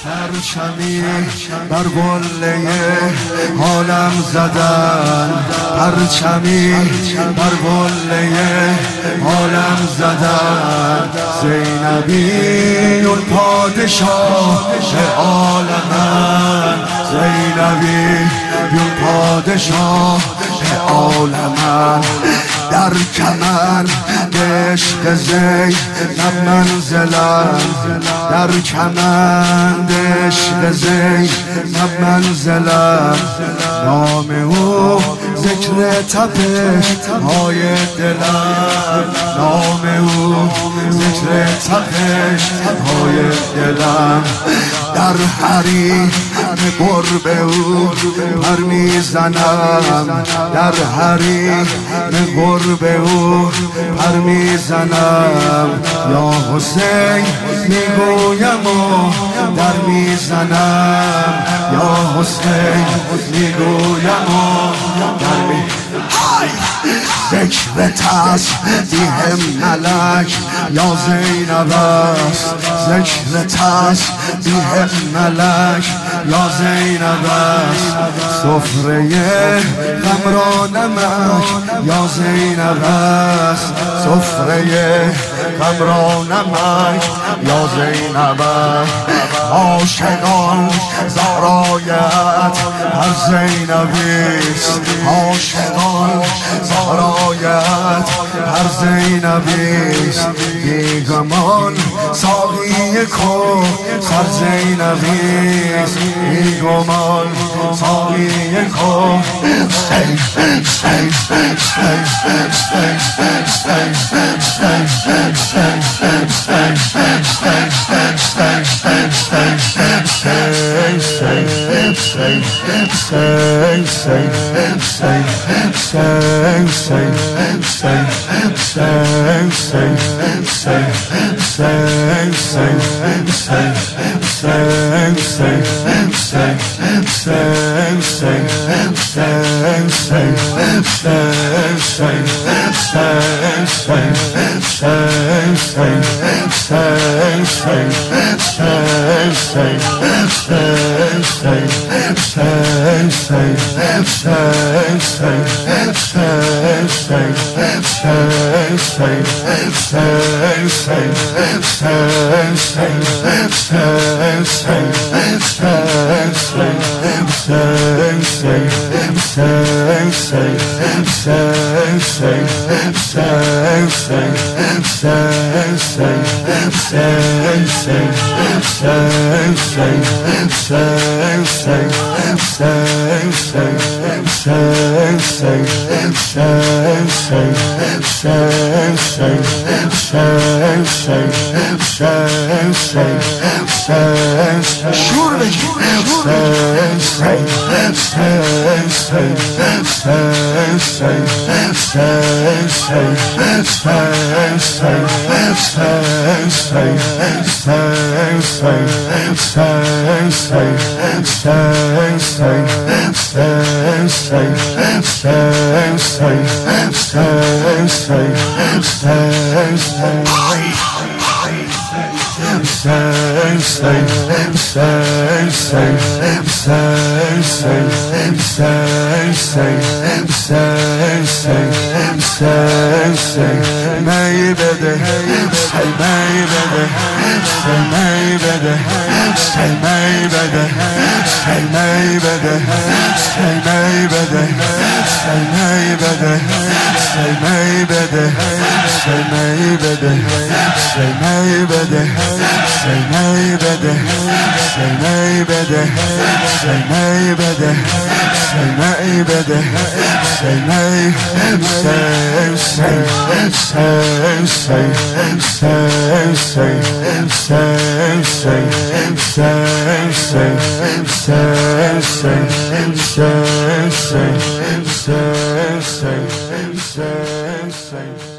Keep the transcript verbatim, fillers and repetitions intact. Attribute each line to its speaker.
Speaker 1: پرچمی بر قله حالم زدن، پرچمی بر قله حالم زدن. زینبی اون پادشاه عالمن، زینبی اون پادشاه عالمن. در کمن عشق زینب منزلم، در کمن عشق زینب منزلم. نام او ذکر تپش های دلم، نام او ذکر تپش های دلم. در حریم قرب او پر میزنم، در حریم قرب او پر میزنم. یا حسین میگویم و در میزنم، یا حسین میگویم و در میزنم. ذکر تسبیح ملک یا زینب است، ذکر تسبیح ملک یا زینب است. سفره غم را نمک یا زینب است، سفره غم را نمک یا زینب است. عاشقان زهرایت هر زینبیست، عاشقان زهرایت هر زینبیست. بیگمان ساقی کو سر زینبیست، بیگمان ساقی کو. Stay, stay, stay, stay, stay, stay, stay, stay, stay, stay,
Speaker 2: Say, say, say.